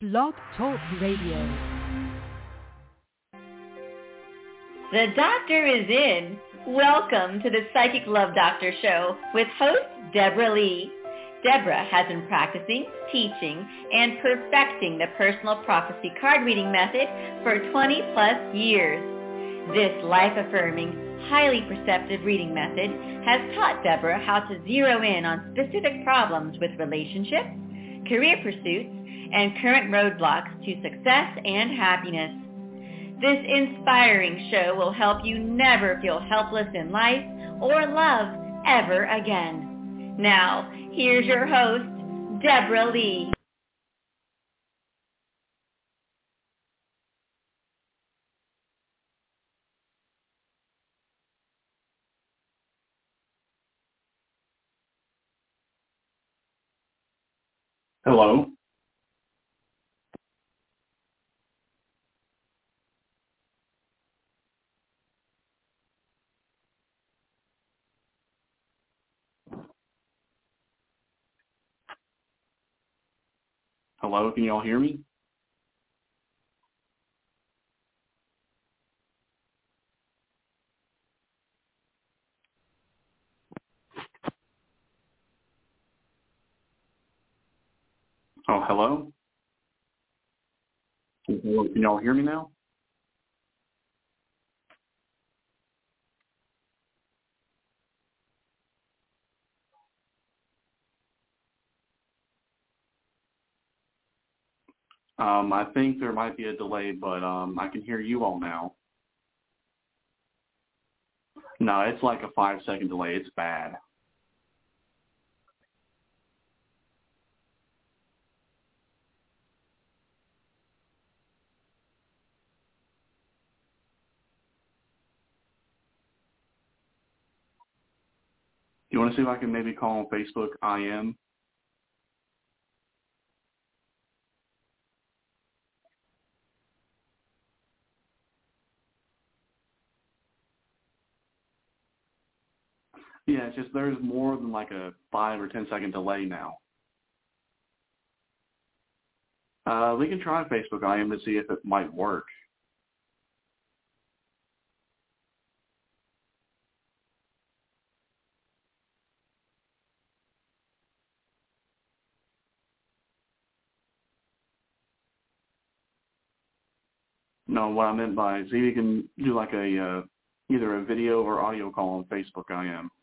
Blog Talk Radio. The doctor is in. Welcome to the Psychic Love Doctor Show with host Deborah Lee. Deborah has been practicing, teaching, and perfecting the personal prophecy card reading method for 20 plus years. This life-affirming, highly perceptive reading method has taught Deborah how to zero in on specific problems with relationships, career pursuits, and current roadblocks to success and happiness. This inspiring show will help you never feel helpless in life or love ever again. Now, here's your host, Deborah Lee. Hello. Hello, can y'all hear me? Oh, hello? Hello, can y'all hear me now? I think there might be a delay, but I can hear you all now. No, it's like a 5-second delay. It's bad. You want to see if I can maybe call on Facebook IM? Yeah, it's just there's more than like a 5 or 10-second delay now. We can try Facebook IM to see if it might work. No, what I meant by see if you can do like a either a video or audio call on Facebook IM.